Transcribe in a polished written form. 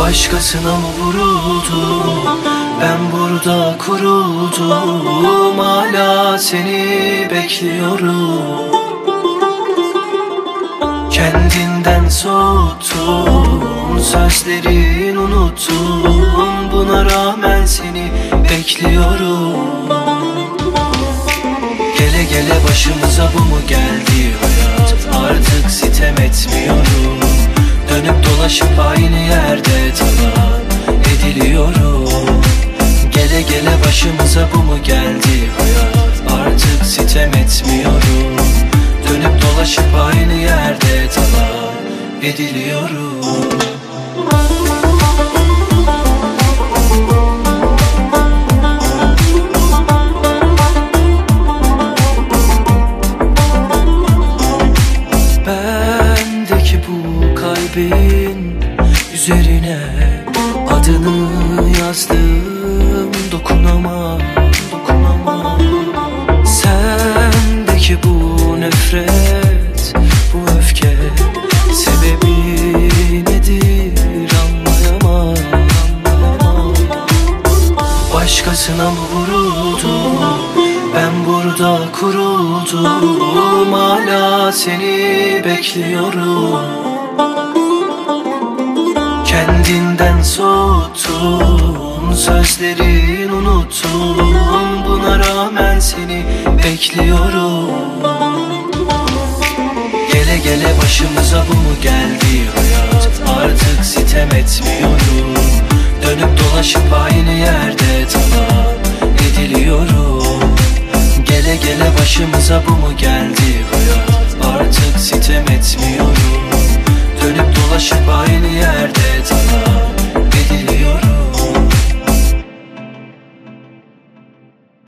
Başkasına mı vuruldum? Ben burada kuruldum, hala seni bekliyorum. Kendinden soğuttun, sözlerin unuttun, buna rağmen seni bekliyorum. Gele gele başımıza bu mu geldi hayat? Artık sitem etmiyorum. Dönüp dolaşıp aynı yerde talan ediliyorum. Gele gele başımıza bu mu geldi hayat? Artık sitem etmiyorum. Dönüp dolaşıp aynı yerde talan ediliyorum. Bendeki bu kalbin üzerine adını yazdım, dokunamam, dokunamam. Sendeki bu nefret, bu öfke, sebebi nedir anlayamam, anlayamam. Başkasına mı vuruldum? Ben burada kuruldum, hala seni bekliyorum. Kendinden soğuttun, sözlerin unuttun, buna rağmen seni bekliyorum. Gele gele başımıza bu mu geldi hayat? Artık sitem etmiyorum. Dönüp dolaşıp aynı yerde talan ediliyorum. Gele gele başımıza bu mu geldi hayat? Artık sitem etmiyorum. Dönüp dolaşıp aynı yerde talan